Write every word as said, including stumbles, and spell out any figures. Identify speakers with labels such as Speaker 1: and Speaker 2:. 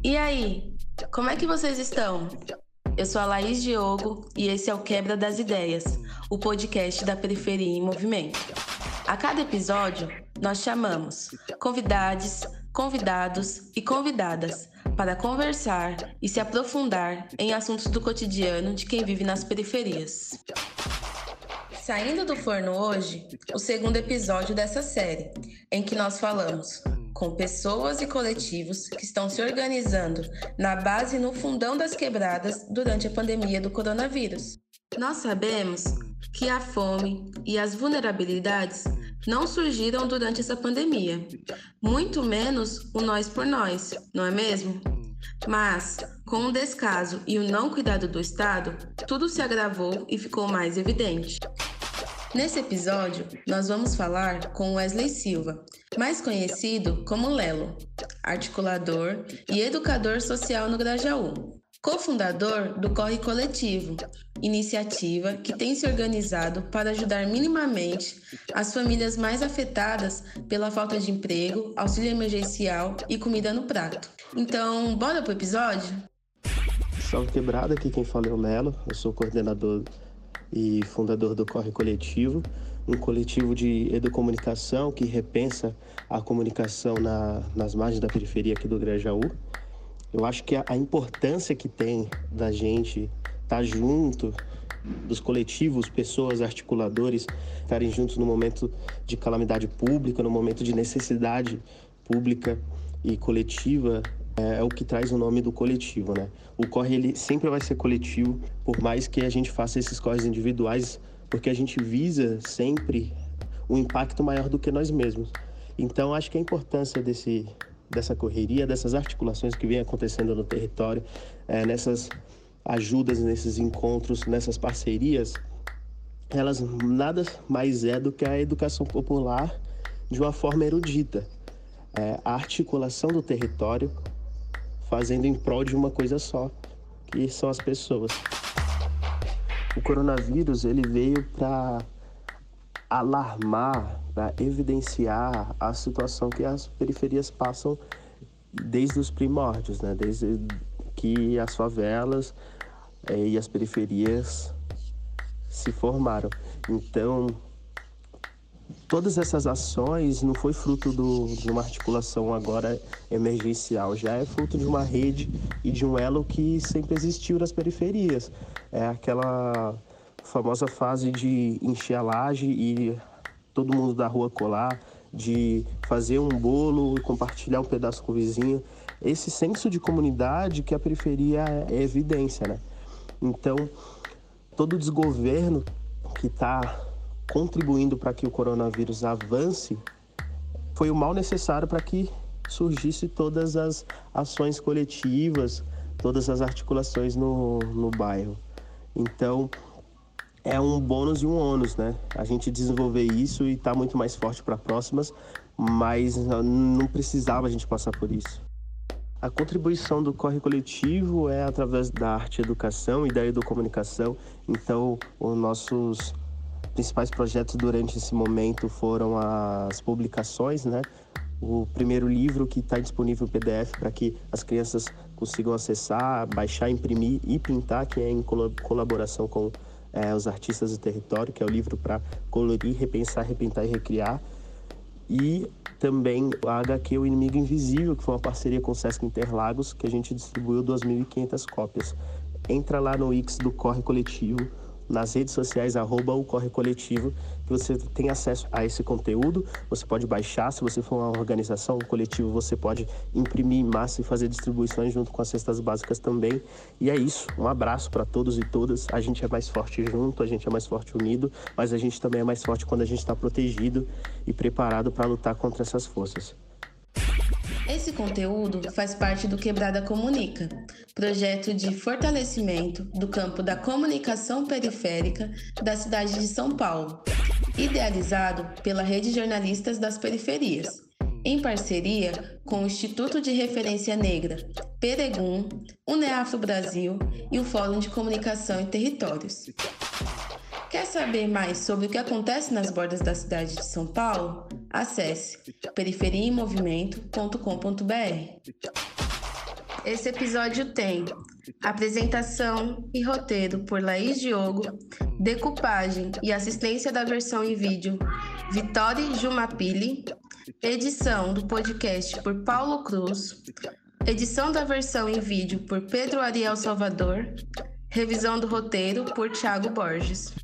Speaker 1: E aí, como é que vocês estão? Eu sou a Laís Diogo e esse é o Quebra das Ideias, o podcast da Periferia em Movimento. A cada episódio, nós chamamos convidados, convidados e convidadas para conversar e se aprofundar em assuntos do cotidiano de quem vive nas periferias. Saindo do forno hoje, o segundo episódio dessa série, em que nós falamos com pessoas e coletivos que estão se organizando na base e no fundão das quebradas durante a pandemia do coronavírus. Nós sabemos que a fome e as vulnerabilidades não surgiram durante essa pandemia, muito menos o nós por nós, não é mesmo? Mas, com o descaso e o não cuidado do Estado, tudo se agravou e ficou mais evidente. Nesse episódio, nós vamos falar com Wesley Silva, mais conhecido como Lelo, articulador e educador social no Grajaú, cofundador do Corre Coletivo, iniciativa que tem se organizado para ajudar minimamente as famílias mais afetadas pela falta de emprego, auxílio emergencial e comida no prato. Então, bora pro episódio?
Speaker 2: Salve quebrada, aqui quem fala é o Lelo, eu sou coordenador e fundador do Corre Coletivo, um coletivo de educomunicação que repensa a comunicação na, nas margens da periferia aqui do Grajaú. Eu acho que a, a importância que tem da gente estar junto, dos coletivos, pessoas, articuladores, estarem juntos no momento de calamidade pública, no momento de necessidade pública e coletiva, é, é o que traz o nome do coletivo, né? O corre, ele sempre vai ser coletivo, por mais que a gente faça esses corres individuais, porque a gente visa sempre um impacto maior do que nós mesmos. Então, acho que a importância desse, dessa correria, dessas articulações que vem acontecendo no território, é, nessas ajudas, nesses encontros, nessas parcerias, elas nada mais é do que a educação popular de uma forma erudita. É, a articulação do território fazendo em prol de uma coisa só, que são as pessoas. O coronavírus, ele veio para alarmar, para evidenciar a situação que as periferias passam desde os primórdios, né? Desde que as favelas eh, e as periferias se formaram. Então, todas essas ações não foi fruto do, de uma articulação agora emergencial, já é fruto de uma rede e de um elo que sempre existiu nas periferias. É aquela famosa fase de encher a laje e todo mundo da rua colar, de fazer um bolo e compartilhar um pedaço com o vizinho. Esse senso de comunidade que a periferia é evidência, né? Então, todo o desgoverno que está contribuindo para que o coronavírus avance, foi o mal necessário para que surgisse todas as ações coletivas, todas as articulações no, no bairro. Então, é um bônus e um ônus, né? A gente desenvolver isso e estar muito mais forte para próximas, mas não precisava a gente passar por isso. A contribuição do Corre Coletivo é através da arte e educação e da educomunicação. Então, os nossos principais projetos durante esse momento foram as publicações, né? O primeiro livro que está disponível em P D F para que as crianças consigam acessar, baixar, imprimir e pintar, que é em colaboração com é, os artistas do território, que é o livro para colorir, repensar, repintar e recriar. E também a H Q O Inimigo Invisível, que foi uma parceria com o Sesc Interlagos, que a gente distribuiu duas mil e quinhentas cópias. Entra lá no X do Corre Coletivo, nas redes sociais, arroba o Corre Coletivo, que você tem acesso a esse conteúdo. Você pode baixar, se você for uma organização, um coletivo, você pode imprimir em massa e fazer distribuições junto com as cestas básicas também. E é isso, um abraço para todos e todas. A gente é mais forte junto, a gente é mais forte unido, mas a gente também é mais forte quando a gente está protegido e preparado para lutar contra essas forças.
Speaker 1: Esse conteúdo faz parte do Quebrada Comunica, projeto de fortalecimento do campo da comunicação periférica da cidade de São Paulo, idealizado pela Rede de Jornalistas das Periferias, em parceria com o Instituto de Referência Negra, Peregum, Uneafro Brasil e o Fórum de Comunicação e Territórios. Quer saber mais sobre o que acontece nas bordas da cidade de São Paulo? Acesse periferia em movimento ponto com ponto b r. Esse episódio tem apresentação e roteiro por Laís Diogo, decupagem e assistência da versão em vídeo Vitória Jumapili, edição do podcast por Paulo Cruz, edição da versão em vídeo por Pedro Ariel Salvador, revisão do roteiro por Thiago Borges.